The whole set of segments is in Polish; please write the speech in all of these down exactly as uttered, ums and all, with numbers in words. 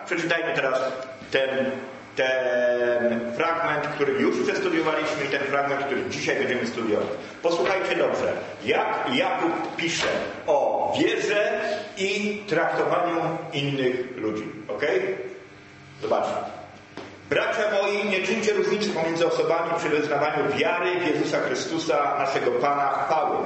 Przeczytajmy teraz ten, ten fragment, który już przestudiowaliśmy i ten fragment, który dzisiaj będziemy studiować. Posłuchajcie dobrze, jak Jakub pisze o wierze i traktowaniu innych ludzi. Ok? Zobaczmy. Bracia moi, nie czyńcie różnicy pomiędzy osobami przy wyznawaniu wiary w Jezusa Chrystusa, naszego Pana, chwały.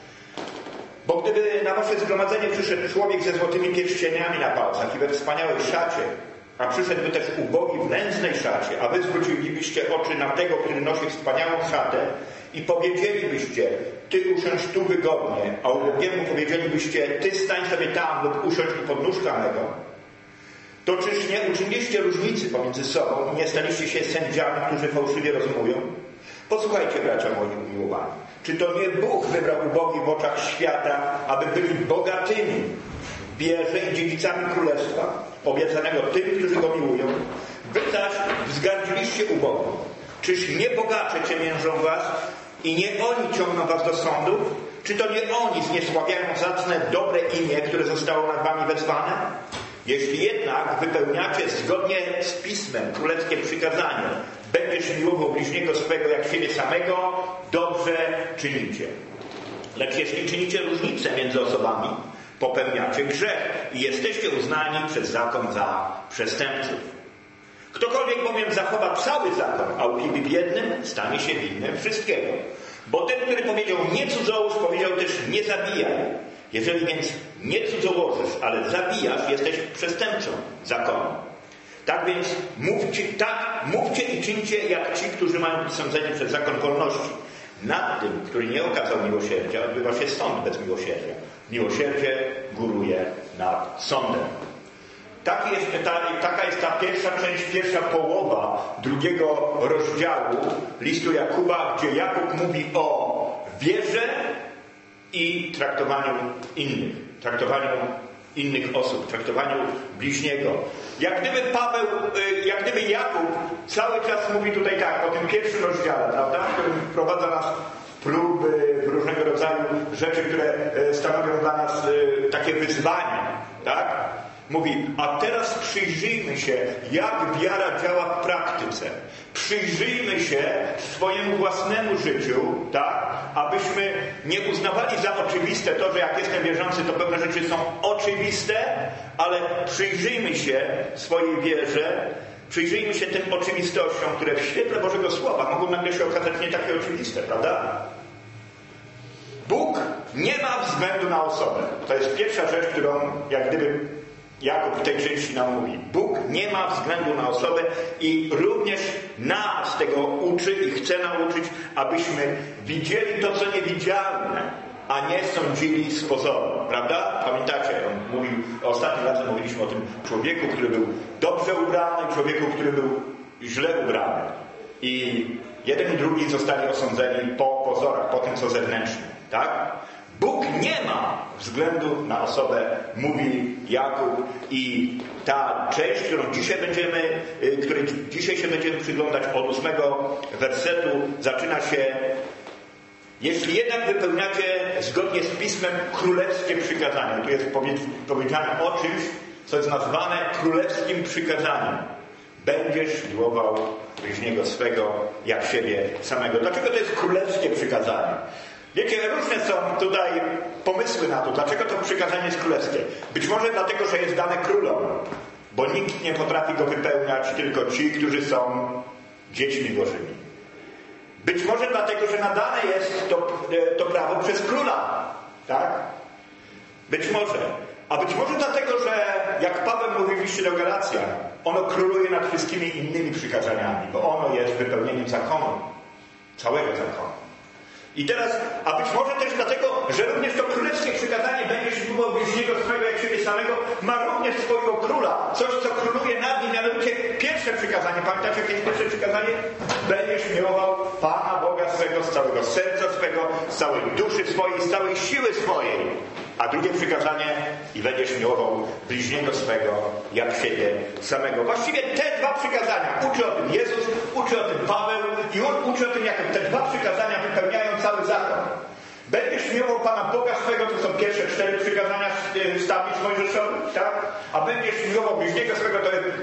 Bo gdyby na wasze zgromadzenie przyszedł człowiek ze złotymi pierścieniami na palcach i we wspaniałej szacie, a przyszedłby też ubogi w nędznej szacie, a wy zwrócilibyście oczy na tego, który nosi wspaniałą szatę i powiedzielibyście, ty usiądź tu wygodnie, a ubogiemu powiedzielibyście, ty stań sobie tam lub usiądź u podnóżka mego, to czyż nie uczyniliście różnicy pomiędzy sobą i nie staliście się sędziami, którzy fałszywie rozumują? Posłuchajcie, bracia moi umiłowani. Czy to nie Bóg wybrał ubogich w oczach świata, aby byli bogatymi w wierze i dziedzicami królestwa, obiecanego tym, którzy go miłują? Wy zaś wzgardziliście ubogich. Czyż nie bogacze ciemiężą was i nie oni ciągną was do sądów? Czy to nie oni zniesławiają zacne, dobre imię, które zostało nad wami wezwane? Jeśli jednak wypełniacie zgodnie z Pismem królewskie przykazanie, będziesz miłował bliźniego swego jak siebie samego, dobrze czynicie. Lecz jeśli czynicie różnicę między osobami, popełniacie grzech i jesteście uznani przez zakon za przestępców. Ktokolwiek bowiem zachowa cały zakon, a upiwi w jednym, stanie się winnym wszystkiego. Bo ten, który powiedział nie cudzołóż, powiedział też nie zabijaj. Jeżeli więc nie cudzołożysz, ale zabijasz, jesteś przestępcą zakonu. Tak więc mówcie, tak, mówcie i czyńcie jak ci, którzy mają być sądzeni przez zakon wolności. Nad tym, który nie okazał miłosierdzia, odbywa się sąd bez miłosierdzia. Miłosierdzie góruje nad sądem. Taki jest, ta, taka jest ta pierwsza część, pierwsza połowa drugiego rozdziału listu Jakuba, gdzie Jakub mówi o wierze i traktowaniu innych, traktowaniu innych osób, traktowaniu bliźniego. Jak gdyby Paweł, jak gdyby Jakub cały czas mówi tutaj tak, o tym pierwszym rozdziale, prawda, w którym wprowadza nas w próby, w różnego rodzaju rzeczy, które stanowią dla nas takie wyzwania, tak? Mówi, a teraz przyjrzyjmy się, jak wiara działa w praktyce. Przyjrzyjmy się swojemu własnemu życiu, tak, abyśmy nie uznawali za oczywiste to, że jak jestem wierzący, to pewne rzeczy są oczywiste, ale przyjrzyjmy się swojej wierze, przyjrzyjmy się tym oczywistościom, które w świetle Bożego Słowa mogą nagle się okazać nie takie oczywiste, prawda? Bóg nie ma względu na osobę. To jest pierwsza rzecz, którą jak gdyby Jakub w tej części nam mówi. Bóg nie ma względu na osobę i również nas tego uczy i chce nauczyć, abyśmy widzieli to, co niewidzialne, a nie sądzili z pozoru. Prawda? Pamiętacie? On mówił, ostatnim razem mówiliśmy o tym człowieku, który był dobrze ubrany, człowieku, który był źle ubrany. I jeden i drugi zostali osądzeni po pozorach, po tym, co zewnętrzne. Tak? Bóg nie ma względu na osobę, mówi Jakub, i ta część, którą dzisiaj będziemy, której dzisiaj się będziemy przyglądać od ósmego wersetu, zaczyna się: jeśli jednak wypełniacie zgodnie z Pismem królewskie przykazanie. Tu jest powiedziane o czymś, co jest nazwane królewskim przykazaniem. Będziesz miłował bliźniego swego jak siebie samego. Dlaczego to jest królewskie przykazanie? Wiecie, różne są tutaj pomysły na to, dlaczego to przykazanie jest królewskie. Być może dlatego, że jest dane królom, bo nikt nie potrafi go wypełniać, tylko ci, którzy są dziećmi Bożymi. Być może dlatego, że nadane jest to, to prawo przez króla. Tak? Być może. A być może dlatego, że jak Paweł mówi w liście do Galacjan, ono króluje nad wszystkimi innymi przykazaniami, bo ono jest wypełnieniem zakonu. Całego zakonu. I teraz, a być może też dlatego, że również to królewskie przykazanie będziesz miłował bliźniego swego jak siebie samego, ma również swojego króla. Coś, co króluje nad nim, mianowicie pierwsze przykazanie. Pamiętacie, jakie jest pierwsze przykazanie? Będziesz miłował Pana Boga swego z całego serca swego, z całej duszy swojej, z całej siły swojej. A drugie przykazanie: i będziesz miłował bliźniego swego jak siebie samego. Właściwie te dwa przykazania uczy o tym Jezus, uczy o tym Paweł i uczy o tym, jak te dwa przykazania wypełniają cały zakon. Będziesz miłował Pana Boga swego, to są pierwsze cztery przykazania z tablic mojżeszowych, tak? A będziesz miłował bliźniego swego, to jest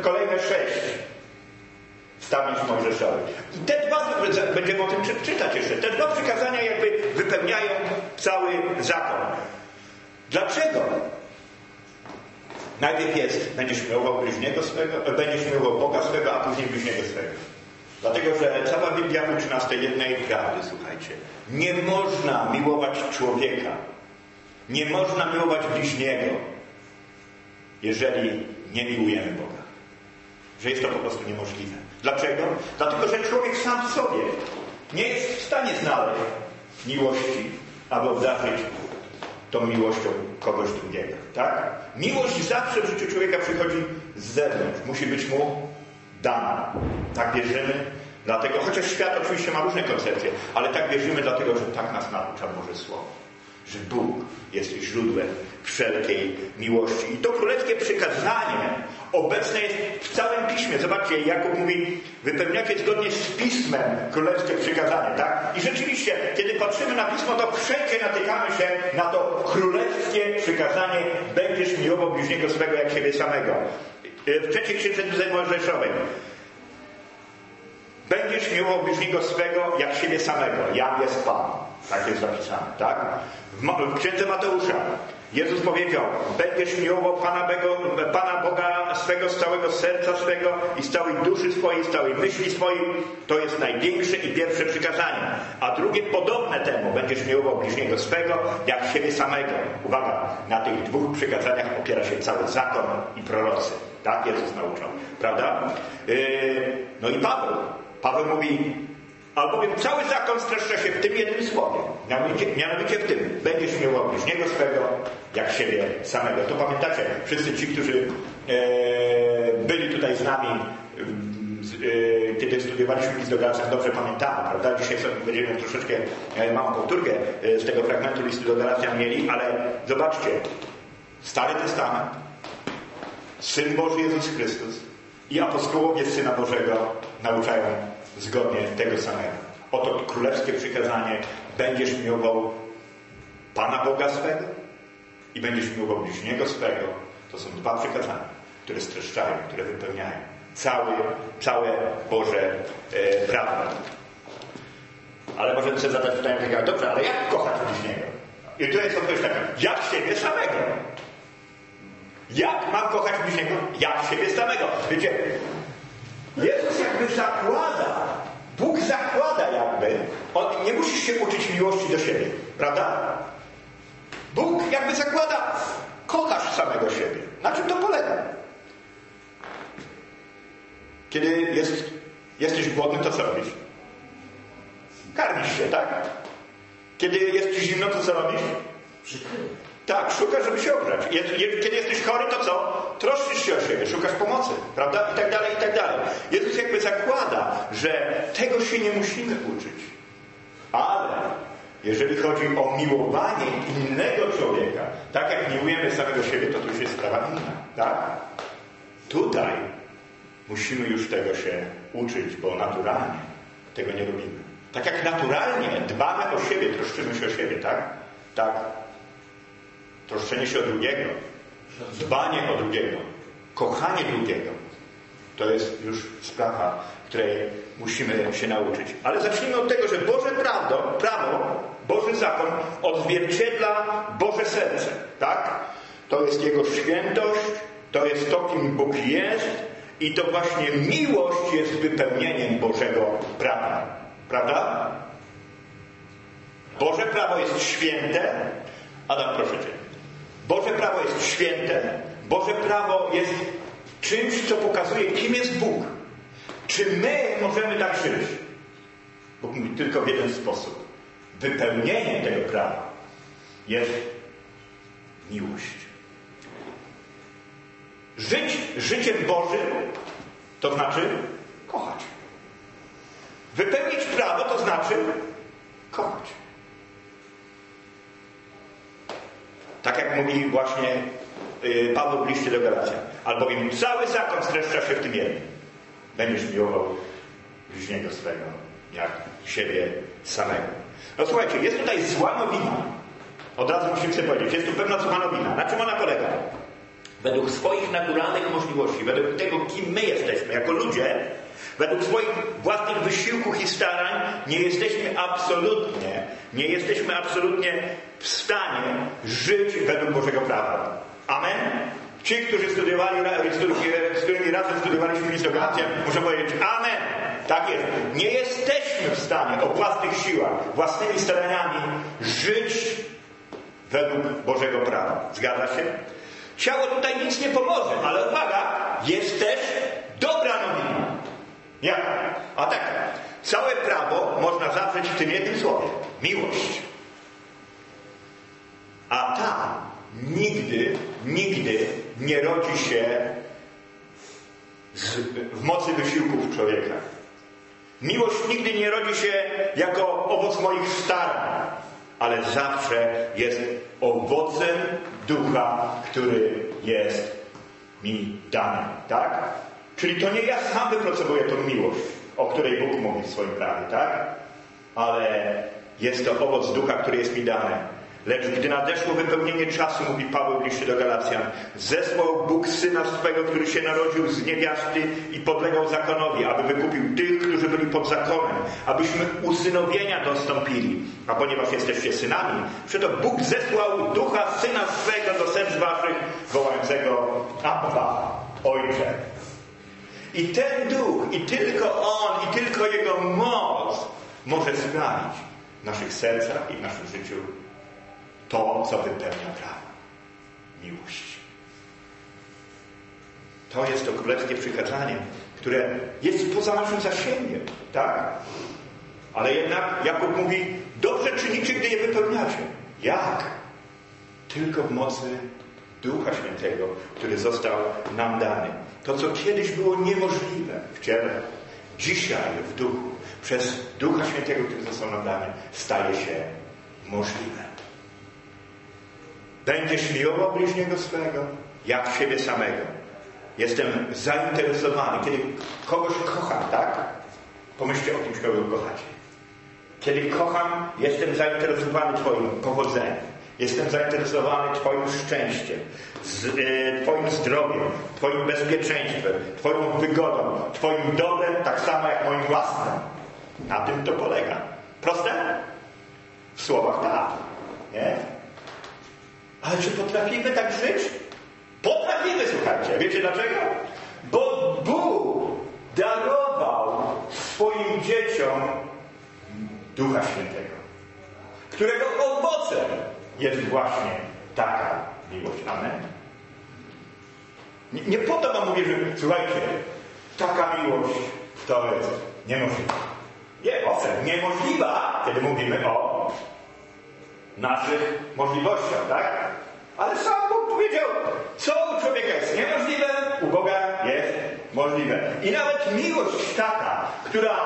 sześć z tablic mojżeszowych. I te dwa, będziemy o tym czy, czytać jeszcze, te dwa przykazania jakby wypełniają cały zakon. Dlaczego? Najpierw jest, będziesz miłował bliźniego swego, będziesz miłował Boga swego, a później bliźniego swego. Dlatego, że cała Biblia uczy nas tej jednej prawdy, słuchajcie. Nie można miłować człowieka. Nie można miłować bliźniego, jeżeli nie miłujemy Boga. Że jest to po prostu niemożliwe. Dlaczego? Dlatego, że człowiek sam w sobie nie jest w stanie znaleźć miłości, aby obdarzyć tą miłością kogoś drugiego. Tak? Miłość zawsze w życiu człowieka przychodzi z zewnątrz. Musi być mu dana. Tak wierzymy. Dlatego, chociaż świat oczywiście ma różne koncepcje, ale tak wierzymy dlatego, że tak nas naucza Boże Słowo. Że Bóg jest źródłem wszelkiej miłości. I to królewskie przykazanie obecne jest w całym Piśmie. Zobaczcie, Jakub mówi, wypełniacie zgodnie z Pismem królewskie przykazanie, tak? I rzeczywiście, kiedy patrzymy na Pismo, to wszędzie natykamy się na to królewskie przykazanie, będziesz miłował bliźniego swego jak siebie samego. W trzeciej księdze Mojżeszowej. Będziesz miłował bliźniego swego jak siebie samego. Jam jest Pan. Tak jest zapisane, tak? W księdze Mateusza Jezus powiedział, będziesz miłował Pana, Bego, Pana Boga swego z całego serca swego i z całej duszy swojej, z całej myśli swojej. To jest największe i pierwsze przykazanie. A drugie podobne temu, będziesz miłował bliźniego swego jak siebie samego. Uwaga, na tych dwóch przykazaniach opiera się cały zakon i prorocy. Tak Jezus nauczał, prawda? Yy, no i Paweł. Paweł mówi, albowiem cały zakon streszcza się w tym jednym słowie. Mianowicie, mianowicie w tym. Będziesz miłował bliźniego swego jak siebie samego. To pamiętacie, wszyscy ci, którzy e, byli tutaj z nami, e, kiedy studiowaliśmy list do Galacjan, dobrze pamiętamy, prawda? Dzisiaj sobie będziemy troszeczkę e, małą powtórkę e, z tego fragmentu listu do Galacjan mieli, ale zobaczcie, Stary Testament, Syn Boży Jezus Chrystus i apostołowie Syna Bożego nauczają zgodnie tego samego. Oto królewskie przykazanie, będziesz miłował Pana Boga swego i będziesz miłował bliźniego swego. To są dwa przykazania, które streszczają, które wypełniają cały, całe Boże e, prawo. Ale możemy sobie zadać pytanie takiego, dobrze, ale jak kochać bliźniego? I tu jest odpowiedź taka, jak siebie samego. Jak mam kochać bliźniego? Jak siebie samego. Wiecie, Jezus jakby zakłada, Bóg zakłada jakby, on, nie musisz się uczyć miłości do siebie, prawda? Bóg jakby zakłada, kochasz samego siebie. Na czym to polega? Kiedy jest, jesteś głodny, to co robisz? Karmisz się, tak? Kiedy jest ci zimno, to co robisz? Tak, szukasz, żeby się ogrzać. Kiedy jesteś chory, to co? Troszczysz się o siebie, szukasz pomocy, prawda? I tak dalej, i tak dalej. Jezus jakby zakłada, że tego się nie musimy uczyć. Ale jeżeli chodzi o miłowanie innego człowieka, tak jak miłujemy samego siebie, to tu już jest sprawa inna, tak? Tutaj musimy już tego się uczyć, bo naturalnie tego nie robimy. Tak jak naturalnie dbamy o siebie, troszczymy się o siebie, tak? Tak. Troszczenie się o drugiego, dbanie o drugiego, kochanie drugiego, to jest już sprawa, której musimy się nauczyć. Ale zacznijmy od tego, że Boże prawo, prawo, Boży zakon odzwierciedla Boże serce, tak? To jest Jego świętość, to jest to, kim Bóg jest i to właśnie miłość jest wypełnieniem Bożego prawa, prawda? Boże prawo jest święte. Adam, proszę Cię. Boże prawo jest święte. Boże prawo jest czymś, co pokazuje, kim jest Bóg. Czy my możemy tak żyć? Bóg mówi tylko w jeden sposób. Wypełnieniem tego prawa jest miłość. Żyć życiem Bożym to znaczy kochać. Wypełnić prawo to znaczy kochać. Tak jak mówi właśnie yy, Paweł w liście do Galacjan. Albowiem cały zakon streszcza się w tym jednym. Będziesz miłował bliźniego swego, jak siebie samego. No słuchajcie, jest tutaj zła nowina. Od razu musimy sobie powiedzieć. Jest tu pewna zła nowina. Na czym ona polega? według swoich naturalnych możliwości, według tego, kim my jesteśmy jako ludzie, według swoich własnych wysiłków i starań nie jesteśmy absolutnie, nie jesteśmy absolutnie w stanie żyć według Bożego prawa. Amen? Ci, którzy studiowali, z którymi razem studiowaliśmy list do Galacjan, muszą powiedzieć amen. Tak jest. Nie jesteśmy w stanie o własnych siłach, własnymi staraniami żyć według Bożego prawa. Zgadza się? Ciało tutaj nic nie pomoże, ale uwaga, jest też dobra nowina. Jak? A tak, całe prawo można zawrzeć w tym jednym słowie. Miłość. A ta nigdy, nigdy nie rodzi się z, w mocy wysiłków człowieka. Miłość nigdy nie rodzi się jako owoc moich starań, ale zawsze jest owocem ducha, który jest mi dany. Tak? Czyli to nie ja sam wypracowuję tą miłość, o której Bóg mówi w swoim prawie, tak? Ale jest to owoc ducha, który jest mi dany. Lecz gdy nadeszło wypełnienie czasu, mówi Paweł w liście do Galacjan, zesłał Bóg Syna swego, który się narodził z niewiasty i podlegał zakonowi, aby wykupił tych, którzy byli pod zakonem, abyśmy usynowienia dostąpili. A ponieważ jesteście synami, przeto Bóg zesłał ducha Syna swego do serc waszych, wołającego Abba, Ojcze. I ten duch, i tylko on, i tylko jego moc może sprawić w naszych sercach i w naszym życiu to, co wypełnia prawo. Miłość. To jest to królewskie przykazanie, które jest poza naszym zasięgiem, tak? Ale jednak Jakub mówi, dobrze czynicie, gdy je wypełniacie. Jak? Tylko w mocy Ducha Świętego, który został nam dany. To, co kiedyś było niemożliwe w ciele, dzisiaj w duchu, przez Ducha Świętego, który został nam dany, staje się możliwe. Będziesz miłował bliźniego swego, jak siebie samego. Jestem zainteresowany. Kiedy kogoś kocham, tak? Pomyślcie o kimś, kogo kochacie. Kiedy kocham, jestem zainteresowany Twoim powodzeniem. Jestem zainteresowany Twoim szczęściem, z, y, Twoim zdrowiem, Twoim bezpieczeństwem, Twoją wygodą, Twoim dobrem, tak samo jak moim własnym. Na tym to polega. Proste? W słowach tak. Nie? Ale czy potrafimy tak żyć? Potrafimy, słuchajcie. Wiecie dlaczego? Bo Bóg darował swoim dzieciom Ducha Świętego, którego owocem jest właśnie taka miłość. Amen. Nie, nie po to wam mówię, że słuchajcie, taka miłość to jest niemożliwa. Nie, owszem, niemożliwa, kiedy mówimy o naszych możliwościach, tak? Ale sam Bóg powiedział, co u człowieka jest niemożliwe, u Boga jest możliwe. I nawet miłość taka, która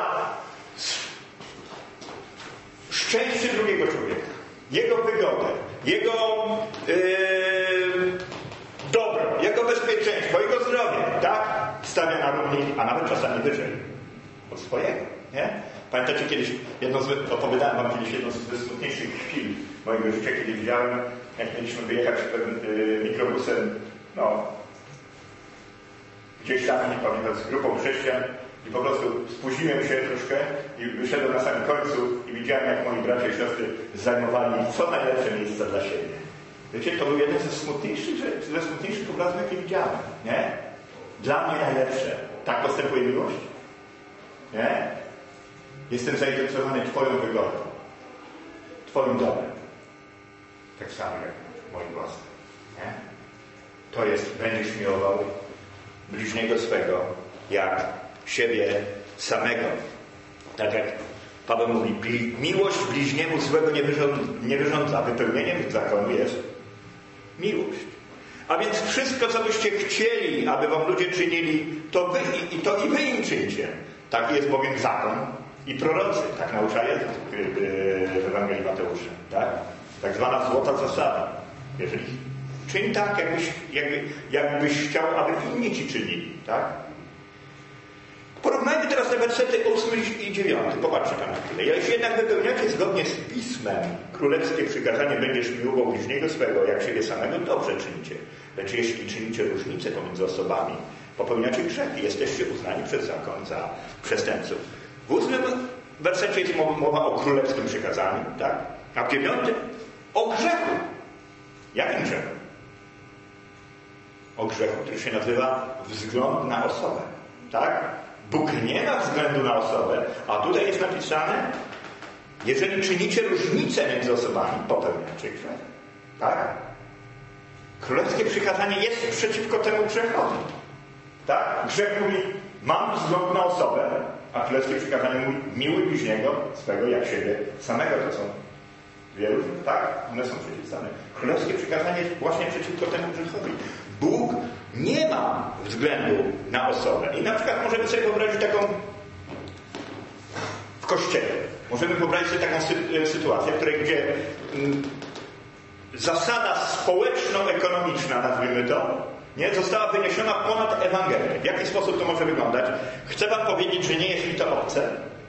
szczęście drugiego człowieka, jego wygodę, jego yy, dobro, jego bezpieczeństwo, jego zdrowie, tak? Stawia na równi, a nawet czasami wyżej od swojego, nie? Pamiętacie kiedyś, jedno z, opowiadałem wam kiedyś jedną ze smutniejszych chwil mojego życia, kiedy widziałem, jak mieliśmy wyjechać pewnym yy, mikrobusem, no, gdzieś tam, nie pamiętam, z grupą chrześcijan i po prostu spóźniłem się troszkę i wyszedłem na samym końcu i widziałem, jak moi bracia i siostry zajmowali co najlepsze miejsca dla siebie. Wiecie, to był jeden ze smutniejszych, ze smutniejszych obrazów, jakie widziałem, nie? Dla mnie najlepsze. Tak postępuje miłość? Nie? Jestem zainteresowany Twoją wygodą, Twoim dobrem. Tak samo jak moim własnym. Nie? To jest, będziesz miłował bliźniego swego jak siebie samego. Tak jak Paweł mówi, bli, miłość bliźniemu złego nie, wyrząd, nie wyrządza. Wypełnieniem zakonu jest miłość. A więc wszystko, co byście chcieli, aby wam ludzie czynili, to wy i, i to i wy im czyńcie. Taki jest bowiem zakon i prorocy. Tak naucza Jezus w Ewangelii Mateusza. Tak? Tak zwana złota zasada. Jeżeli czyń tak, jakbyś, jakby, jakbyś chciał, aby inni ci czynili. Tak? Porównajmy teraz te wersety ósmy i dziewiąty. Popatrzcie tam na chwilę. Jeśli jednak wypełniacie zgodnie z Pismem królewskie przykazanie, będziesz miłował bliźniego swego, jak siebie samego, dobrze czynicie. Lecz jeśli czynicie różnicę pomiędzy osobami, popełniacie grzech i jesteście uznani przez zakon za przestępców. W ósmym wersecie jest mowa o królewskim przykazaniu, tak? A w dziewiątym o grzechu. Jakim grzechu? O grzechu, który się nazywa wzgląd na osobę. Tak? Bóg nie ma względu na osobę, a tutaj jest napisane, jeżeli czynicie różnicę między osobami, popełniacie grzech. Tak? Królewskie przykazanie jest przeciwko temu grzechowi. Tak? Grzech mówi, mam wzgląd na osobę, a królewskie przykazanie mówi, miłuj bliźniego swego jak siebie samego. To są dwie różne, tak? One są przeciwstawne. Królewskie przykazanie jest właśnie przeciwko temu grzechowi. Bóg nie ma względu na osobę. I na przykład możemy sobie wyobrazić taką w kościele. Możemy wyobrazić sobie taką sy- sytuację, w której gdzie mm, zasada społeczno-ekonomiczna, nazwijmy to, nie, została wyniesiona ponad Ewangelię. W jaki sposób to może wyglądać? Chcę wam powiedzieć, że nie jest mi to obce.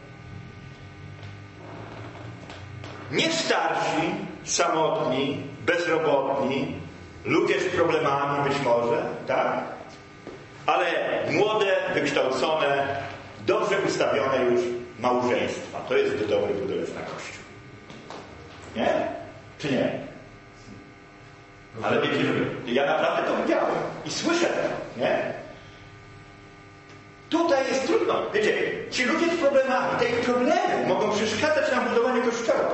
Nie starsi, samotni, bezrobotni, ludzie z problemami być może, tak? Ale młode, wykształcone, dobrze ustawione już małżeństwa. To jest dobry budulec na Kościół. Nie? Czy nie? Ale wiecie, że ja naprawdę to widziałem i słyszę to, nie? Tutaj jest trudno. Wiecie, ci ludzie z problemami, te ich problemy mogą przeszkadzać na budowaniu Kościoła.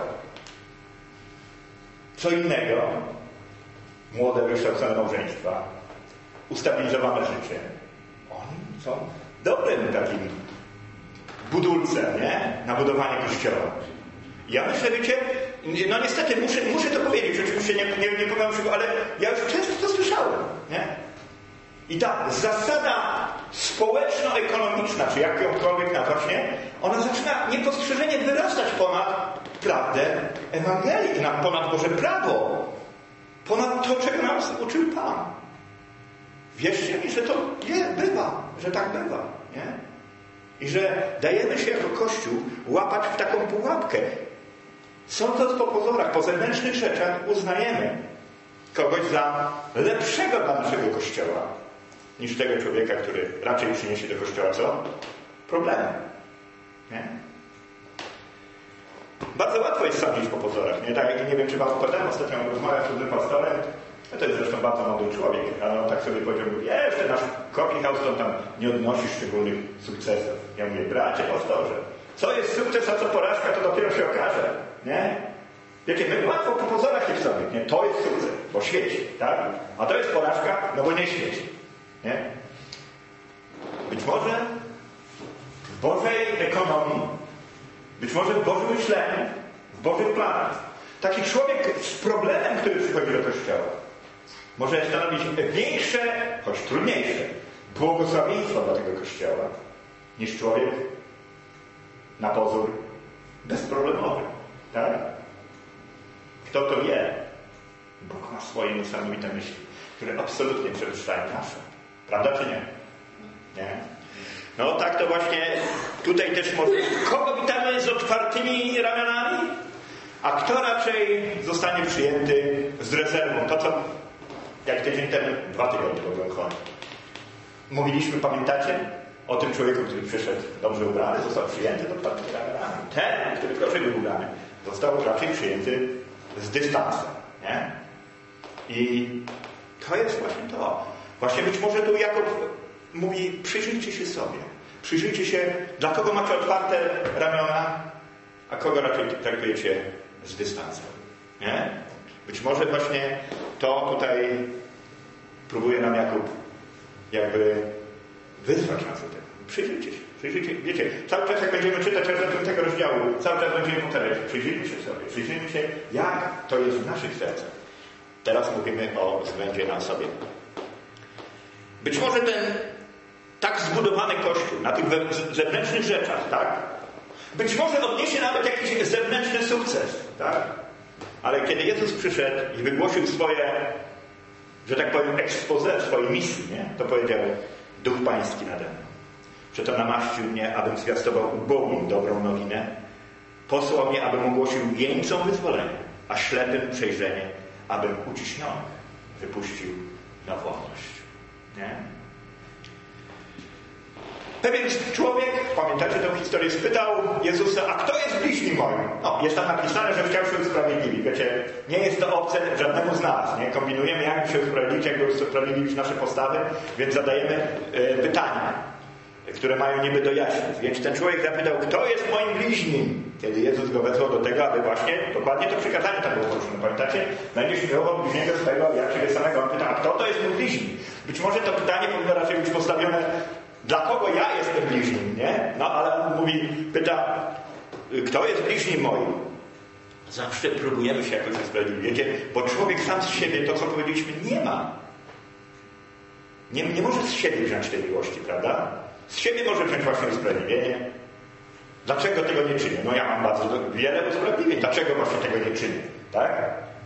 Co innego, młode, wykształcone małżeństwa, ustabilizowane życie, oni są dobrym takim budulcem, nie? Na budowanie Kościoła. Ja myślę, wiecie, no niestety muszę, muszę to powiedzieć, oczywiście nie, nie, nie powiem czego, ale ja już często to słyszałem, nie? I ta zasada społeczno-ekonomiczna, czy jakąkolwiek nazwać, nie? Ona zaczyna niepostrzeżenie wyrastać ponad prawdę Ewangelii, ponad Boże prawo, ponad to, czego nas uczył Pan. Wierzcie mi, że to nie, bywa, że tak bywa, nie? I że dajemy się jako Kościół łapać w taką pułapkę. Sądząc po pozorach, po zewnętrznych rzeczach, uznajemy kogoś za lepszego dla naszego Kościoła niż tego człowieka, który raczej przyniesie do Kościoła co? Problemy. Nie? Bardzo łatwo jest sądzić po pozorach. Nie, tak, nie wiem, czy wam opowiadałem ostatnio rozmawiam z pewnym pastorem. No to jest zresztą bardzo mądry człowiek, ale on tak sobie powiedział, jeszcze nasz coffee house to tam nie odnosi szczególnych sukcesów. Ja mówię, bracie pastorze, co jest sukces, a co porażka, to dopiero się okaże. Nie? Wiecie, my łatwo po pozorach jest sobie, nie? To jest sukces, bo świeci, tak? A to jest porażka, no bo nie świeci. Nie? Być może w Bożej ekonomii, być może w Bożym myśleniu, w Bożych planach, taki człowiek z problemem, który przychodzi do Kościoła, może stanowić większe, choć trudniejsze, błogosławieństwo dla tego Kościoła, niż człowiek na pozór bezproblemowy. Tak? Kto to wie? Bóg ma swoje niesamowite myśli, które absolutnie przewyższają nasze. Prawda czy nie? Nie? No tak to właśnie tutaj też może. Kogo witamy z otwartymi ramionami? A kto raczej zostanie przyjęty z rezerwą? To co, jak tydzień temu, dwa tygodnie byłem chory. Mówiliśmy, pamiętacie? O tym człowieku, który przyszedł dobrze ubrany, został przyjęty z otwartymi ramionami. Ten, który gorzej był ubrany, został raczej przyjęty z dystansem. Nie? I to jest właśnie to. Właśnie być może tu Jakub mówi, przyjrzyjcie się sobie. Przyjrzyjcie się, dla kogo macie otwarte ramiona, a kogo raczej traktujecie z dystansem. Nie? Być może właśnie to tutaj próbuje nam Jakub jakby wyzwać nas do tego. Przyjrzyjcie się. Przyjrzyjcie, wiecie, cały czas jak będziemy czytać do tego rozdziału, cały czas będziemy powtarzać, przyjrzyjmy się sobie, przyjrzyjmy się, jak to jest w naszych sercach. Teraz mówimy o względzie na sobie. Być może ten tak zbudowany Kościół na tych zewnętrznych rzeczach, tak? Być może odniesie nawet jakiś zewnętrzny sukces, tak? Ale kiedy Jezus przyszedł i wygłosił swoje, że tak powiem, exposé swojej misji, nie? To powiedział, Duch Pański nade mną. Że to namaścił mnie, abym zwiastował ubogim dobrą nowinę. Posłał mnie, abym ogłosił jeńcom wyzwolenie, a ślepym przejrzenie, abym uciśnionych wypuścił na wolność. Nie? Pewien człowiek, pamiętacie tę historię, spytał Jezusa, a kto jest bliźnim moim? No, jest tam napisane, że chciał się usprawiedliwić. Wiecie, nie jest to obce żadnemu z nas, nie? Kombinujemy, jak się usprawiedliwić, jak usprawiedliwić nasze postawy, więc zadajemy y, pytania, które mają niby dojaśnić. Więc ten człowiek zapytał, kto jest moim bliźnim? Kiedy Jezus go wezwał do tego, aby właśnie, dokładnie to przykazanie tam było poruszone. Pamiętacie? Będziesz miłował bliźniego swego, jak siebie samego. On pyta, a kto to jest mój bliźni? Być może to pytanie powinno raczej być postawione, dla kogo ja jestem bliźnim, nie? No, ale on mówi, pyta, kto jest bliźnim moim? Zawsze próbujemy się jakoś usprawiedliwić, bo człowiek sam z siebie, to co powiedzieliśmy, nie ma. Nie, nie może z siebie wziąć tej miłości, prawda? Z siebie może wziąć właśnie usprawiedliwienie. Dlaczego tego nie czynię? No ja mam bardzo wiele usprawiedliwień. Dlaczego właśnie tego nie czynię? Tak?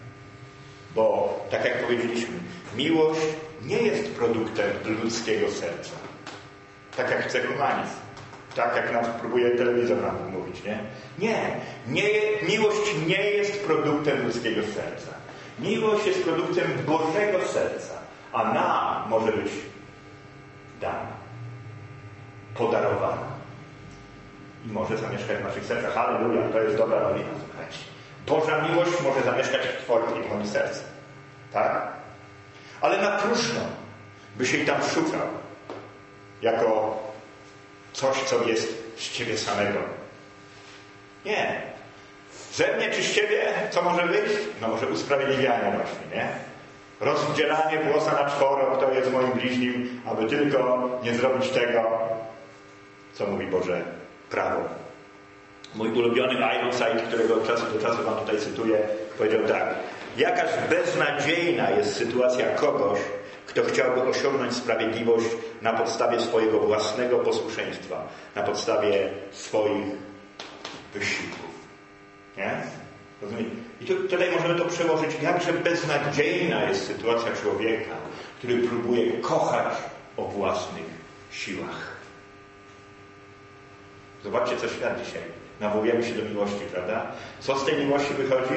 Bo, tak jak powiedzieliśmy, miłość nie jest produktem ludzkiego serca. Tak jak chce humanizm. Tak jak nam próbuje telewizor nam mówić, nie? Nie. nie. Miłość nie jest produktem ludzkiego serca. Miłość jest produktem Bożego serca. A nam może być dana. Podarowana. I może zamieszkać w naszych sercach. Halleluja, to jest dobra nowina, słuchajcie. Boża miłość może zamieszkać w Twoim i moim sercu. Tak? Ale na próżno by się i tam szukał. Jako coś, co jest z Ciebie samego. Nie. Ze mnie czy z Ciebie, co może być? No może usprawiedliwianie właśnie, nie? Rozdzielanie włosa na czworo, kto jest moim bliźnim, aby tylko nie zrobić tego, co mówi Boże prawo. Mój ulubiony Ironside, którego od czasu do czasu Wam tutaj cytuję, powiedział tak. Jakaż beznadziejna jest sytuacja kogoś, kto chciałby osiągnąć sprawiedliwość na podstawie swojego własnego posłuszeństwa, na podstawie swoich wysiłków. Nie? Rozumiecie? I tu, tutaj możemy to przełożyć, jakże beznadziejna jest sytuacja człowieka, który próbuje kochać o własnych siłach. Zobaczcie, co świat dzisiaj. Nawołujemy się do miłości, prawda? Co z tej miłości wychodzi?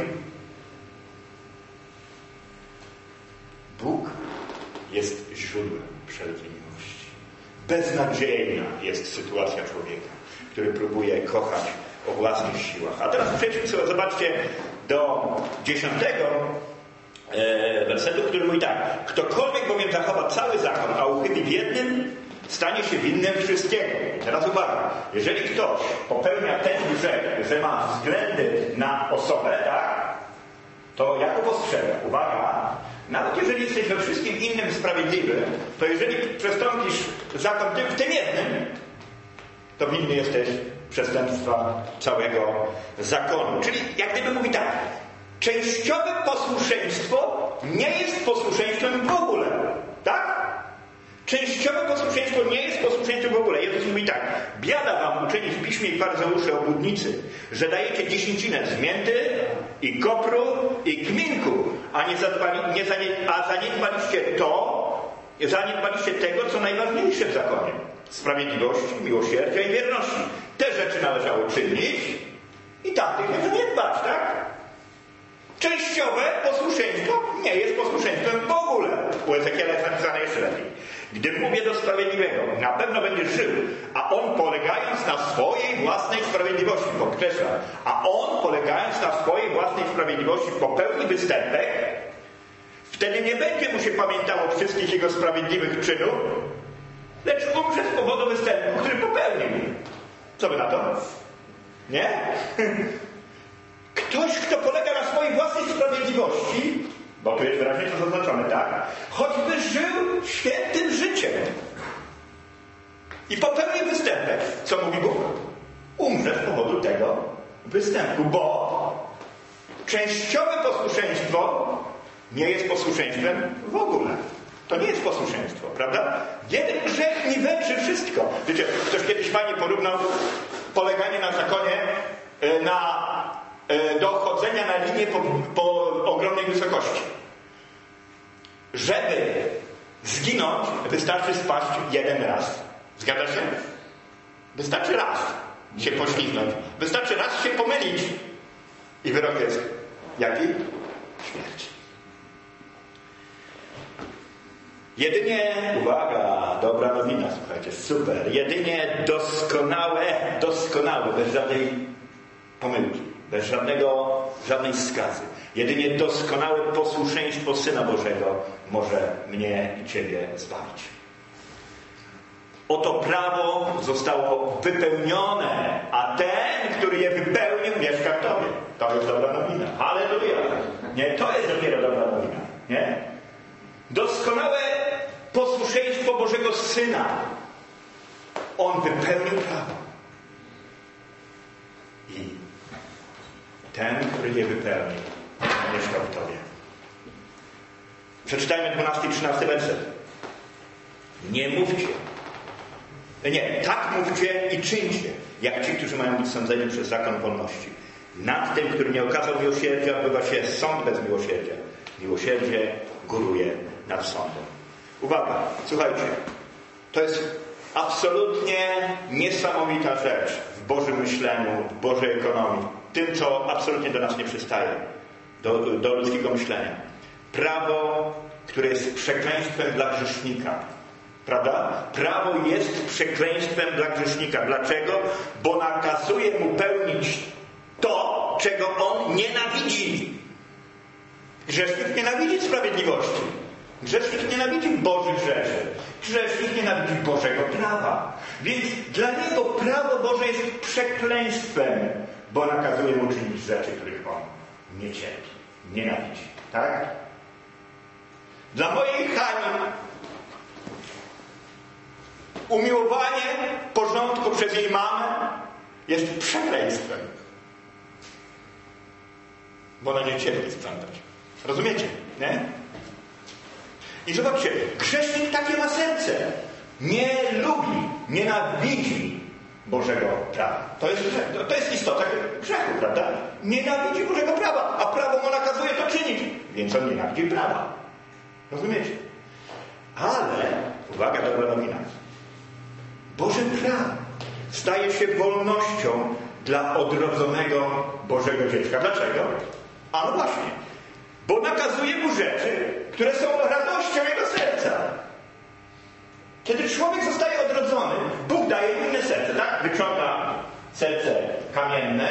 Bóg jest źródłem wszelkiej miłości. Beznadziejna jest sytuacja człowieka, który próbuje kochać o własnych siłach. A teraz przejdźmy sobie, zobaczcie, do dziesiątego e, wersetu, który mówi tak. Ktokolwiek bowiem zachowa cały zakon, a uchybi w jednym, stanie się winnym wszystkiego. I teraz uwaga, jeżeli ktoś popełnia ten grzech, że ma względy na osobę, tak, to ja go postrzegam. Uwaga, nawet jeżeli jesteś we wszystkim innym sprawiedliwy, to jeżeli przestąpisz zakon w tym jednym, to winny jesteś przestępstwa całego zakonu. Czyli jak gdyby mówi tak, częściowe posłuszeństwo nie jest posłuszeństwem w ogóle. Tak? Częściowe posłuszeństwo nie jest posłuszeństwem w ogóle. Jezus mówi tak, biada wam uczeni w piśmie i faryzeusze obłudnicy, że dajecie dziesięcinę z mięty i kopru i kminku, a nie zadbali, nie zanie, a zaniedbaliście to, zaniedbaliście tego, co najważniejsze w zakonie. Sprawiedliwości, miłosierdzia i wierności. Te rzeczy należało czynić i tamtych nie zaniedbać, tak? Częściowe posłuszeństwo nie jest posłuszeństwem w ogóle. U Ezekiela jest napisane jeszcze lepiej. Gdy mówię do sprawiedliwego, na pewno będziesz żył, a on polegając na swojej własnej sprawiedliwości, podkreślam, a on polegając na swojej własnej sprawiedliwości popełni występek, wtedy nie będzie mu się pamiętało wszystkich jego sprawiedliwych czynów, lecz umrze z powodu występu, który popełnił. Co by na to? Nie? Ktoś, kto polega na swojej własnej sprawiedliwości, bo tu jest wyraźnie to zaznaczone, tak? Choćby żył świętym życiem i popełnił występek. Co mówi Bóg? Umrze z powodu tego występu, bo częściowe posłuszeństwo nie jest posłuszeństwem w ogóle. To nie jest posłuszeństwo, prawda? Jeden grzech niweczy wszystko. Wiecie, ktoś kiedyś fajnie porównał poleganie na zakonie na, do chodzenia na linię po, po ogromnej wysokości. Żeby zginąć, wystarczy spaść jeden raz. Zgadza się? Wystarczy raz się poślizgnąć. Wystarczy raz się pomylić. I wyrok jest jaki? Śmierć. Jedynie, uwaga, dobra nowina, słuchajcie, super. Jedynie doskonałe, doskonałe, bez żadnej pomyłki, bez żadnego, żadnej skazy. Jedynie doskonałe posłuszeństwo Syna Bożego może mnie i Ciebie zbawić. Oto prawo zostało wypełnione, a ten, który je wypełnił, mieszka w Tobie. To jest dobra nowina. Halleluja! Nie, to jest dopiero dobra nowina. Nie? Doskonałe posłuszeństwo Bożego Syna. On wypełnił prawo. I ten, który je wypełnił, mieszkał w Tobie. Przeczytajmy dwunasty i trzynasty werset. Nie mówcie. Nie, tak mówcie i czyńcie, jak ci, którzy mają być sądzeni przez zakon wolności. Nad tym, który nie okazał miłosierdzia, odbywa się sąd bez miłosierdzia. Miłosierdzie góruje nad sądem. Uwaga, słuchajcie. To jest absolutnie niesamowita rzecz w Bożym myśleniu, w Bożej ekonomii. Tym, co absolutnie do nas nie przystaje. Do, do ludzkiego myślenia. Prawo, które jest przekleństwem dla grzesznika. Prawda? Prawo jest przekleństwem dla grzesznika. Dlaczego? Bo nakazuje mu pełnić to, czego on nienawidzi. Grzesznik nienawidzi sprawiedliwości. Grzesznik nienawidzi Bożych rzeczy. Grzesznik nienawidzi Bożego prawa. Więc dla niego prawo Boże jest przekleństwem, bo nakazuje mu czynić rzeczy, których on nie cierpi, nienawidzi. Tak? Dla mojej Hani umiłowanie porządku przez jej mamę jest przekleństwem. Bo ona nie cierpi sprzątać. Rozumiecie? Nie? I zobaczcie, grzesznik takie ma serce. Nie lubi, nienawidzi Bożego prawa. To jest, to jest istota grzechu, prawda? Nienawidzi Bożego prawa, a prawo mu nakazuje to czynić. Więc on nienawidzi prawa. Rozumiecie? Ale, uwaga, dobra nowina. Boże prawo staje się wolnością dla odrodzonego Bożego dziecka. Dlaczego? A no właśnie. Bo nakazuje mu rzeczy, które są radością jego serca. Kiedy człowiek zostaje odrodzony, Bóg daje mu inne serce, tak? Wyciąga serce kamienne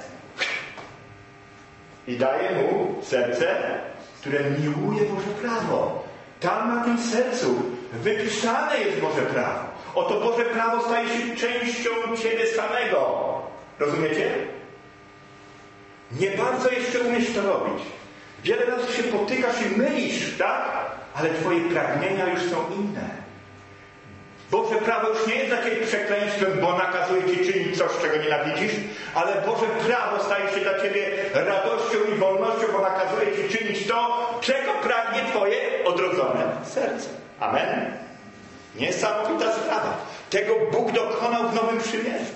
i daje mu serce, które miłuje Boże prawo. Tam na tym sercu wypisane jest Boże prawo. Oto Boże prawo staje się częścią Ciebie samego. Rozumiecie? Nie bardzo jeszcze umiesz to robić. Wiele razy się potykasz i mylisz, tak? Ale Twoje pragnienia już są inne. Boże prawo już nie jest dla Ciebie przekleństwem, bo nakazuje Ci czynić coś, czego nienawidzisz, ale Boże prawo staje się dla Ciebie radością i wolnością, bo nakazuje Ci czynić to, czego pragnie Twoje odrodzone serce. Amen? Niesamowita sprawa. Tego Bóg dokonał w Nowym Przymierzu.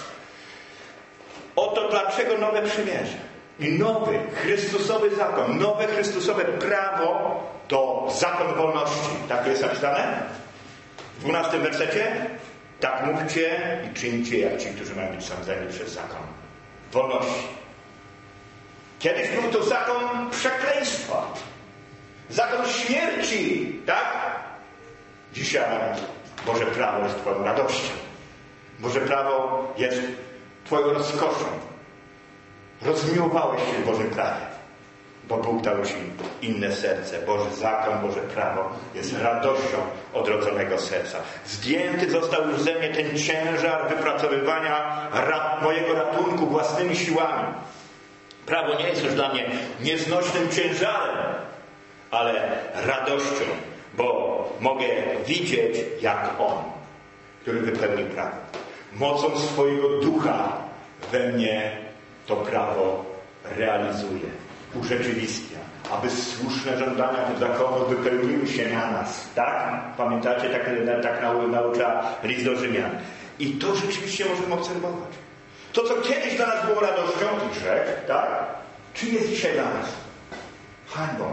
Oto dlaczego Nowe Przymierze. I nowy, Chrystusowy zakon, nowe Chrystusowe prawo to zakon wolności. Tak jest napisane? W dwunastym wersecie? Tak mówcie i czyńcie, jak ci, którzy mają być sądzeni przez zakon wolności. Kiedyś był to zakon przekleństwa. Zakon śmierci. Tak? Dzisiaj Boże prawo jest Twoją radością. Boże prawo jest Twoją rozkoszą. Rozmiłowałeś się w Bożym prawie, bo Bóg dał Ci inne serce. Boży zakon, Boże prawo jest radością odrodzonego serca. Zdjęty został już ze mnie ten ciężar wypracowywania rat, mojego ratunku własnymi siłami. Prawo nie jest już dla mnie nieznośnym ciężarem, ale radością, bo mogę widzieć jak On, który wypełnił prawo. Mocą swojego ducha we mnie to prawo realizuje, urzeczywistnia, aby słuszne żądania tych zakonów wypełniły się na nas. Tak? Pamiętacie, tak, tak naucza list do Rzymian. I to rzeczywiście możemy obserwować. To, co kiedyś dla nas było radością, to grzech, tak? Czym jest dzisiaj dla nas? Hańbą.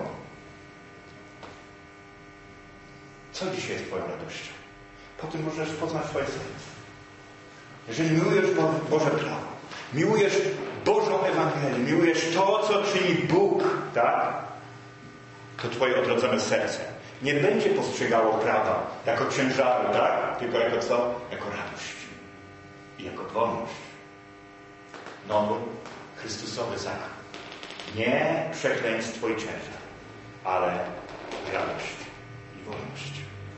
Co dzisiaj jest Twoją radością? Po tym możesz poznać Twoje serce. Jeżeli miłujesz Bo- Boże prawo, miłujesz Bożą Ewangelię, miłujesz to, co czyni Bóg, tak? To Twoje odrodzone serce nie będzie postrzegało prawa jako ciężaru, tak? Tylko jako co? Jako radość i jako wolność. Nowy, Chrystusowy zakon. Nie przekleństwo i ciężar, ale radość i wolność.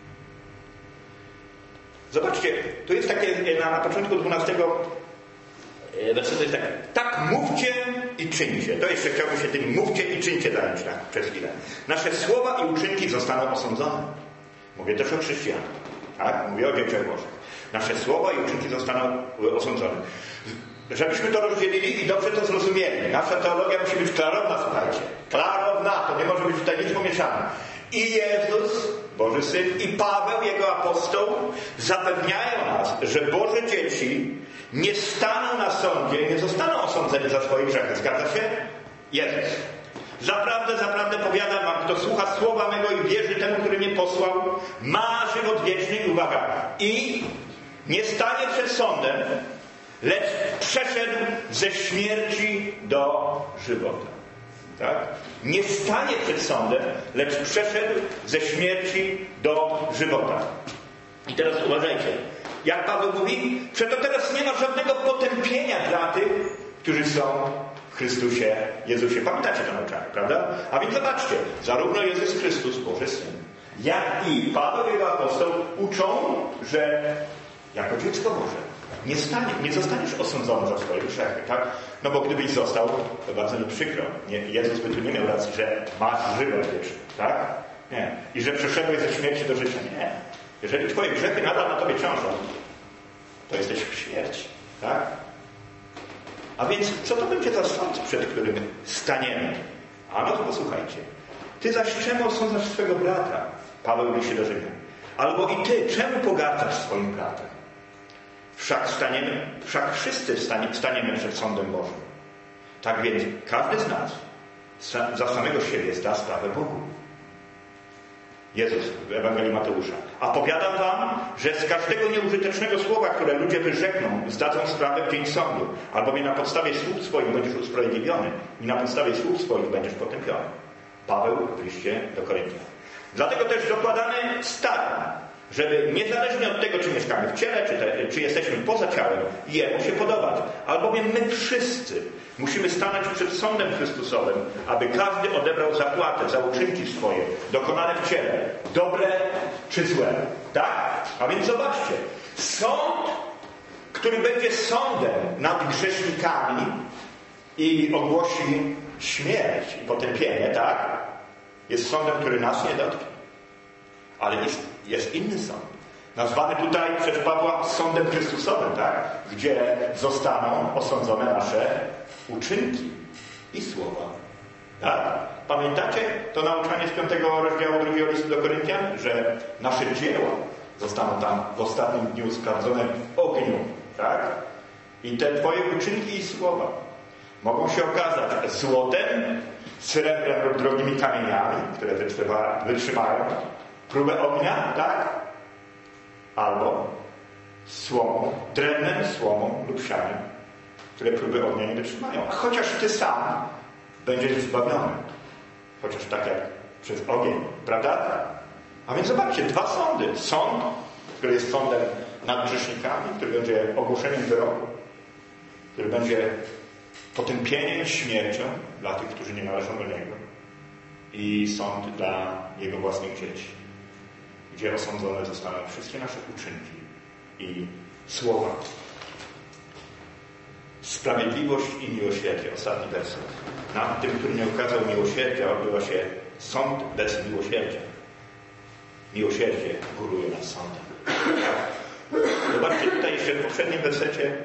Zobaczcie, tu jest takie na, na początku dwunastego wersetu jest tak. Tak mówcie i czyńcie. To jeszcze chciałbym się tym mówcie i czyńcie zająć tak, przez chwilę. Nasze słowa i uczynki zostaną osądzone. Mówię też o chrześcijanach. Tak? Mówię o dzieciach Bożych. Nasze słowa i uczynki zostaną osądzone. Żebyśmy to rozdzielili i dobrze to zrozumieli. Nasza teologia musi być klarowna, słuchajcie. Klarowna, to nie może być tutaj nic pomieszane. I Jezus, Boży Syn, i Paweł, jego apostoł, zapewniają nas, że Boże dzieci nie staną na sądzie, nie zostaną osądzeni za swoje grzechy. Zgadza się? Jezus. Zaprawdę, zaprawdę powiadam wam, kto słucha słowa mego i wierzy temu, który mnie posłał, ma żywot wieczny i uwaga. I nie stanie przed sądem, lecz przeszedł ze śmierci do żywota. Tak? Nie stanie przed sądem, lecz przeszedł ze śmierci do żywota. I teraz uważajcie. Jak Paweł mówi, że to teraz nie ma żadnego potępienia dla tych, którzy są w Chrystusie Jezusie. Pamiętacie to nauczanie, prawda? A więc zobaczcie, zarówno Jezus Chrystus, Boży Syn, jak i Paweł, jego apostoł, uczą, że jako dziecko Boże nie, stanie, nie zostaniesz osądzony za swoje grzechy, tak? No bo gdybyś został, to bardzo mi przykro. Nie, Jezus by tu nie miał racji, że masz żywot wieczny, tak? Nie. I że przeszedłeś ze śmierci do życia. Nie. Jeżeli twoje grzechy nadal na tobie ciążą, to jesteś w śmierci, tak? A więc co to będzie za sąd, przed którym staniemy? A no to posłuchajcie. Ty zaś czemu osądzasz swego brata? Paweł liście do Rzymian. Albo i ty, czemu pogardzasz swoim bratem? Wszak staniemy, wszak wszyscy stanie, staniemy przed sądem Bożym. Tak więc każdy z nas za samego siebie zda sprawę Bogu. Jezus w Ewangelii Mateusza. A powiadam wam, że z każdego nieużytecznego słowa, które ludzie wyrzekną, zdadzą sprawę w dzień sądu. Albowiem na podstawie słów swoich będziesz usprawiedliwiony i na podstawie słów swoich będziesz potępiony. Paweł w liście do Koryntian. Dlatego też dokładamy staram, żeby niezależnie od tego, czy mieszkamy w ciele, czy, te, czy jesteśmy poza ciałem, Jemu się podobać. Albowiem my wszyscy musimy stanąć przed sądem Chrystusowym, aby każdy odebrał zapłatę za uczynki swoje, dokonane w ciele, dobre czy złe. Tak? A więc zobaczcie, sąd, który będzie sądem nad grzesznikami i ogłosi śmierć i potępienie, tak? Jest sądem, który nas nie dotknie. Ale jest, jest inny sąd. Nazwany tutaj przez Pawła sądem Chrystusowym, tak? Gdzie zostaną osądzone nasze uczynki i słowa. Tak? Pamiętacie to nauczanie z piątego rozdziału drugiego listu do Koryntian? Że nasze dzieła zostaną tam w ostatnim dniu sprawdzone w ogniu. Tak? I te twoje uczynki i słowa mogą się okazać złotem, srebrem lub drogimi kamieniami, które wytrzyma, wytrzymają próbę ognia, tak? Albo słomą, drewnem, słomą lub sianem, które próby ognia nie wytrzymają. A chociaż ty sam będziesz zbawiony. Chociaż tak jak przez ogień, prawda? A więc zobaczcie, dwa sądy. Sąd, który jest sądem nad grzesznikami, który będzie ogłoszeniem wyroku, który będzie potępieniem śmiercią dla tych, którzy nie należą do Niego. I sąd dla Jego własnych dzieci, gdzie osądzone zostaną wszystkie nasze uczynki i słowa. Sprawiedliwość i miłosierdzie. Ostatni werset. Nad tym, który nie okazał miłosierdzia, odbywa się sąd bez miłosierdzia. Miłosierdzie góruje nad sądem. Zobaczcie tutaj jeszcze w poprzednim wersecie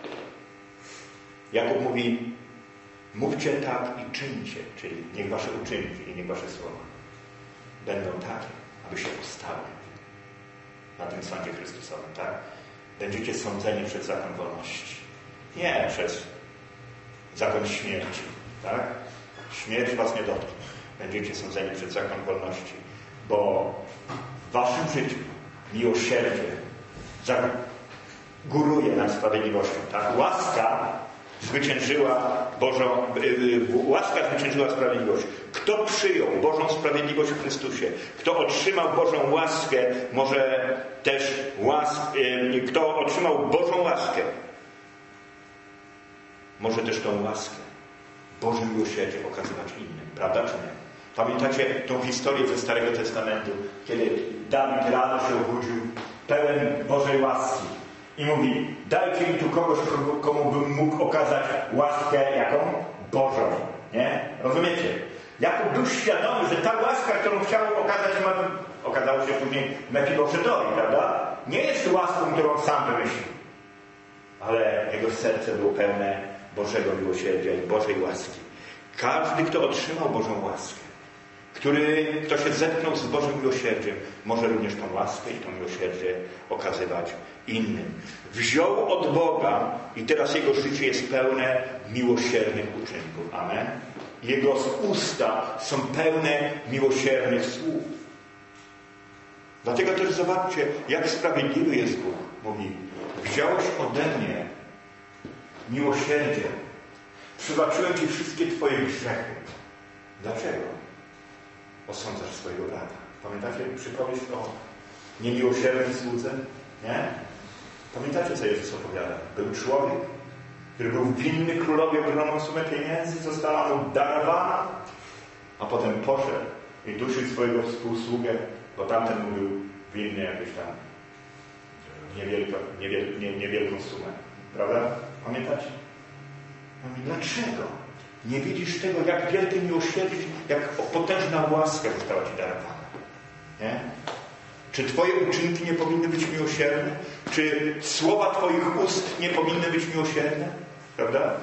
Jakub mówi: mówcie tak i czyńcie, czyli niech wasze uczynki i niech wasze słowa będą takie, aby się ustały na tym sądzie Chrystusowym, tak? Będziecie sądzeni przed zakon wolności. Nie przez zakon śmierci, tak? Śmierć was nie dotknie. Będziecie sądzeni przed zakon wolności, bo w waszym życiu miłosierdzie góruje nad sprawiedliwością, tak? Łaska zwyciężyła Bożą, łaska zwyciężyła sprawiedliwość. Kto przyjął Bożą sprawiedliwość w Chrystusie, kto otrzymał Bożą łaskę, może też łask, kto otrzymał Bożą łaskę, może też tą łaskę, Boże miłosierdzie okazywać innym, prawda czy nie? Pamiętacie tą historię ze Starego Testamentu, kiedy Dawid rano się obudził, pełen Bożej łaski i mówi: dajcie mi tu kogoś, komu bym mógł okazać łaskę jaką? Bożą. Nie? Rozumiecie? Jakub był świadomy, że ta łaska, którą chciał okazać, okazało się później Mefiboszetowi, prawda? Nie jest łaską, którą sam wymyślił. Ale jego serce było pełne Bożego miłosierdzia i Bożej łaski. Każdy, kto otrzymał Bożą łaskę, który, kto się zetknął z Bożym miłosierdziem, może również tą łaskę i to miłosierdzie okazywać innym. Wziął od Boga i teraz jego życie jest pełne miłosiernych uczynków. Amen. Jego usta są pełne miłosiernych słów. Dlatego też zobaczcie, jak sprawiedliwy jest Bóg. Mówi: wziąłeś ode mnie miłosierdzie. Przebaczyłem Ci wszystkie Twoje grzechy. Dlaczego osądzasz swojego brata? Pamiętacie przypowieść o niemiłosiernym słudze? Nie? Pamiętacie, co Jezus opowiada? Był człowiek, który był winny królowi ogromną sumę pieniędzy, została mu darowana, a potem poszedł i dusił swojego współsługę, bo tamten mu był winny jakąś tam niewielko, niewiel, nie, niewielką sumę. Prawda? Pamiętacie? Mówi: dlaczego nie widzisz tego, jak wielkie miłosierdzie, jak potężna łaska została Ci darowana? Nie? Czy Twoje uczynki nie powinny być miłosierne? Czy słowa Twoich ust nie powinny być miłosierne? Prawda?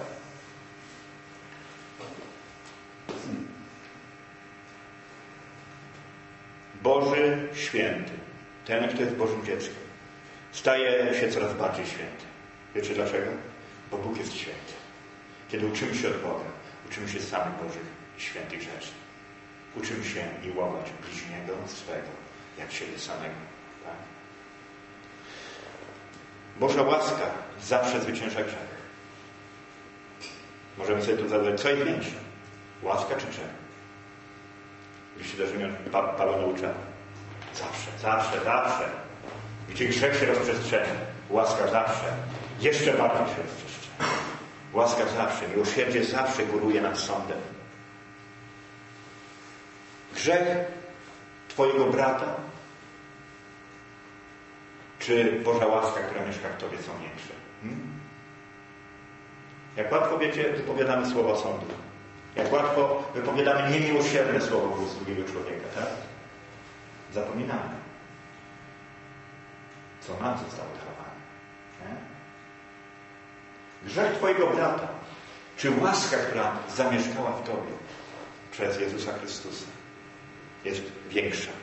Boży święty, ten, kto jest Bożym dzieckiem, staje się coraz bardziej święty. Wiecie dlaczego? Bo Bóg jest święty. Kiedy uczymy się od Boga, uczymy się samych Bożych i świętych rzeczy. Uczymy się miłować bliźniego swego, jak siebie samego. Tak? Boża łaska zawsze zwycięża grzech. Możemy sobie tu zadać, co jest większe? Łaska czy grzech? Liście do Rzymian Paweł naucza. Zawsze, zawsze, zawsze. Gdzie grzech się rozprzestrzeni, łaska zawsze, jeszcze bardziej się rozprzestrzeni. Łaska zawsze, miłosierdzie zawsze góruje nad sądem. Grzech Twojego brata czy Boża łaska, która mieszka w Tobie, są większe? Hmm? Jak łatwo, wiecie, wypowiadamy słowa sądu. Jak łatwo wypowiadamy niemiłosierne słowo w ust drugiego człowieka, tak? Zapominamy, co nam zostało darowane. Nie? Grzech Twojego brata, czy łaska, która zamieszkała w Tobie przez Jezusa Chrystusa, jest większa.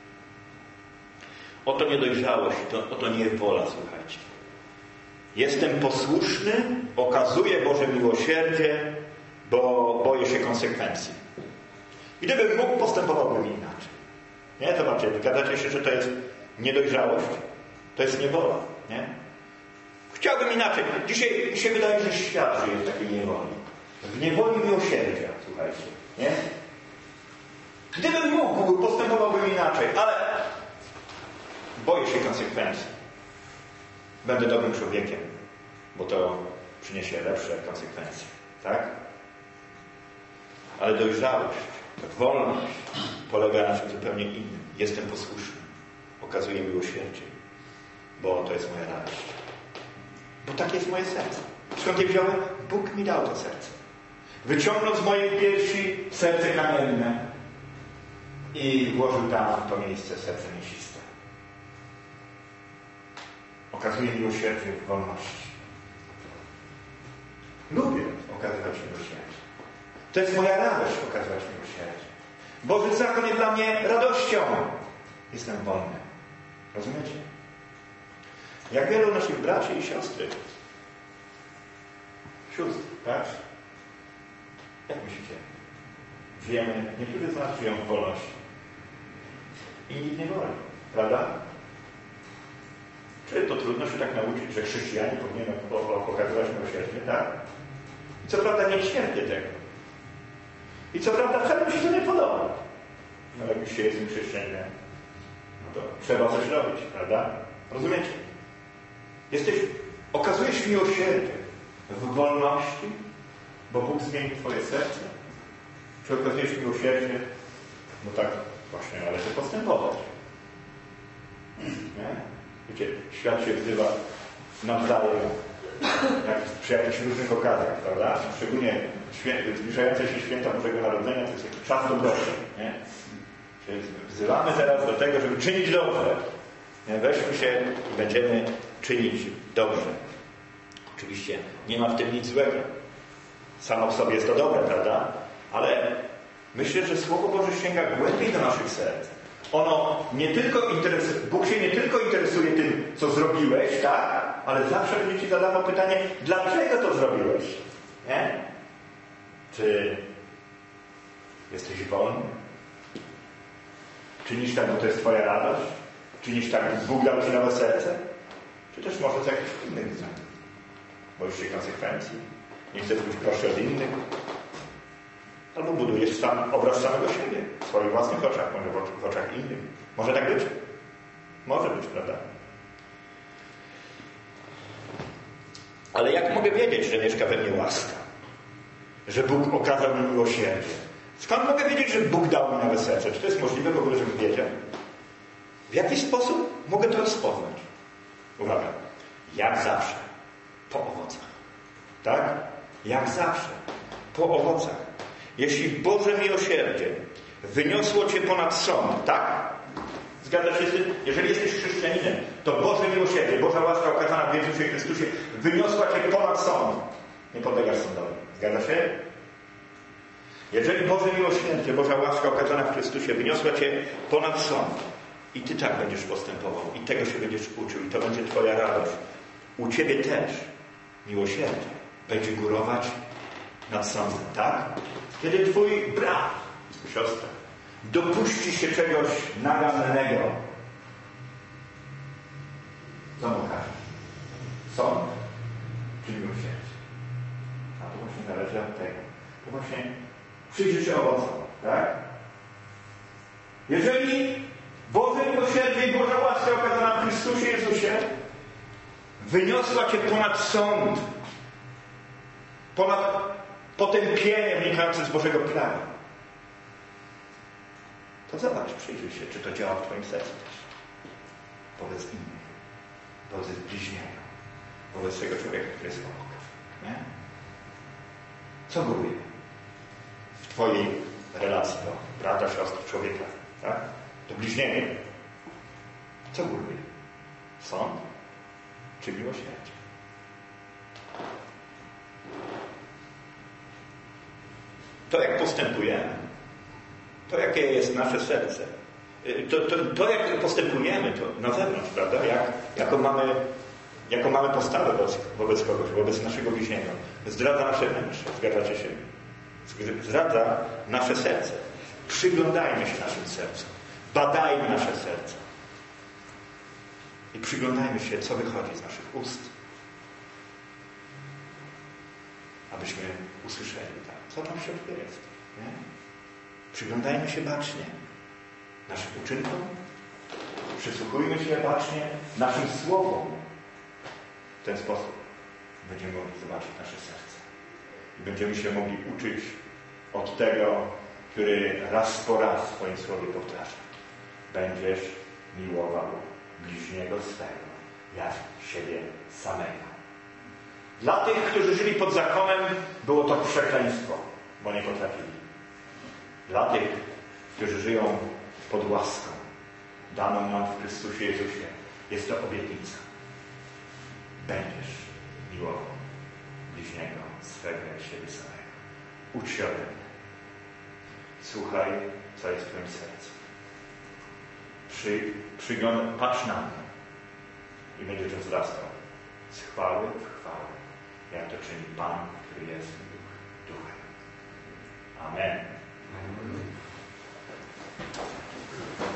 Oto niedojrzałość, to, oto niewola, słuchajcie. Jestem posłuszny, okazuję Boże miłosierdzie, bo boję się konsekwencji. Gdybym mógł, postępowałbym inaczej. Nie? Zobaczcie, zgadzacie się, że to jest niedojrzałość? To jest niewola, nie? Chciałbym inaczej. Dzisiaj, dzisiaj wydaje się, że świat żyje w takiej niewoli. W niewoli miłosierdzia, słuchajcie. Nie? Gdybym mógł, postępowałbym inaczej, ale boję się konsekwencji. Będę dobrym człowiekiem, bo to przyniesie lepsze konsekwencje. Tak? Ale dojrzałość, wolność polega na czymś zupełnie innym. Jestem posłuszny. Okazuję miłosierdzie, bo to jest moja radość. Bo takie jest moje serce. Skąd je wziąłem? Bóg mi dał to serce. Wyciągnął z mojej piersi serce kamienne i włożył tam w to miejsce serce mięsiste. Okazuje miłosierdzie w wolności. Lubię okazywać miłosierdzie. To jest moja radość okazywać miłosierdzie. Boży zakon jest dla mnie radością. Jestem wolny. Rozumiecie? Jak wielu naszych braci i siostry, sióstr, tak? Jak myślicie? Żyjemy, niektórzy z nas żyją w wolności. Inni w niewoli, prawda? Czy to trudno się tak nauczyć, że chrześcijanie powinien pokazywać miłosierdzie, tak? I co prawda nie cierpię tego. I co prawda wcale mi się to nie podoba. Ale jak już się jest chrześcijaninem, no to trzeba coś robić, prawda? Rozumiecie? Jesteś, okazujesz miłosierdzie w wolności, bo Bóg zmieni twoje serce. Czy okazujesz miłosierdzie? No tak właśnie należy postępować. Nie? Wiecie, świat się wzywa nawzajem, jak przy jakichś różnych okazjach, prawda? Szczególnie świę- zbliżające się święta Bożego Narodzenia to jest taki czas dobroci, nie? Czyli wzywamy teraz do tego, żeby czynić dobrze. Nie? Weźmy się i będziemy czynić dobrze. Oczywiście nie ma w tym nic złego. Samo w sobie jest to dobre, prawda? Ale myślę, że Słowo Boże sięga głębiej do naszych serc. Ono nie tylko interesuje, Bóg się nie tylko interesuje tym, co zrobiłeś, tak? Ale zawsze będzie ci zadawał pytanie, dlaczego to zrobiłeś? Nie? Czy jesteś wolny? Czynisz tak, bo to jest twoja radość? Czynisz tak, bo Bóg dał ci nowe serce? Czy też może z jakichś innych względów? Boisz się konsekwencji? Nie chcesz być gorszy od innych? Albo budujesz sam obraz samego siebie w swoich własnych oczach, może w oczach innych. Może tak być? Może być, prawda? Ale jak mogę wiedzieć, że mieszka we mnie łaska? Że Bóg okazał mi miłosierdzie? Skąd mogę wiedzieć, że Bóg dał mi nowe serce? Czy to jest możliwe w ogóle, żebym wiedział? W jaki sposób mogę to rozpoznać? Uwaga. Jak zawsze. Po owocach. Tak? Jak zawsze. Po owocach. Jeśli Boże miłosierdzie wyniosło cię ponad sąd, tak? Zgadzasz się z tym? Jeżeli jesteś chrześcijaninem, to Boże miłosierdzie, Boża łaska okazana w Jezusie Chrystusie wyniosła cię ponad sąd. Nie podlegasz sądowi. Zgadza się? Jeżeli Boże miłosierdzie, Boża łaska okazana w Chrystusie wyniosła cię ponad sąd i ty tak będziesz postępował i tego się będziesz uczył i to będzie twoja radość. U ciebie też miłosierdzie będzie górować nad sądem, tak? Kiedy twój brat, siostra, dopuści się czegoś nagannego, co mu każe? Sąd czy miłosierdzie? A to właśnie zależy od tego. To właśnie przyjrzy się owocom, tak? Jeżeli Boże miłosierdzie i Boża łaska okazana w Chrystusie Jezusie wyniosła cię ponad sąd, ponad potępienie wynikające z Bożego prawa, to zobacz, przyjrzyj się, czy to działa w twoim sercu też. Wobec innych, wobec bliźniego, wobec tego człowieka, który jest obok. Nie? Co góruje w twojej relacji do brata, siostry, człowieka, tak? Do bliźniego? Co góruje? Sąd czy miłosierdzie? To, jak postępujemy, to, jakie jest nasze serce, to, to, to jak postępujemy to na zewnątrz, prawda? Jak, jaką, mamy, jaką mamy postawę wobec, wobec kogoś, wobec naszego bliźniego, zdradza nasze wnętrze, zgadzacie się? Zdradza nasze serce. Przyglądajmy się naszym sercom. Badajmy nasze serca. I przyglądajmy się, co wychodzi z naszych ust. Abyśmy usłyszeli, tak, co tam w środku jest. Nie? Przyglądajmy się bacznie naszym uczynkom. Przysłuchujmy się bacznie naszym słowom. W ten sposób będziemy mogli zobaczyć nasze serce. I będziemy się mogli uczyć od tego, który raz po raz w swoim słowie powtarza. Będziesz miłował bliźniego swego, jak siebie samego. Dla tych, którzy żyli pod zakonem, było to przekleństwo, bo nie potrafili. Dla tych, którzy żyją pod łaską, daną nam w Chrystusie Jezusie, jest to obietnica. Będziesz miłował bliźniego swego jak siebie samego. Ucz się ode mnie. Słuchaj, co jest w twoim sercu. Przy, przygląd, patrz na mnie i będziesz wzrastał z chwały w chwałę, jak to czyni Pan, który jest Duchem. Amen. Amen.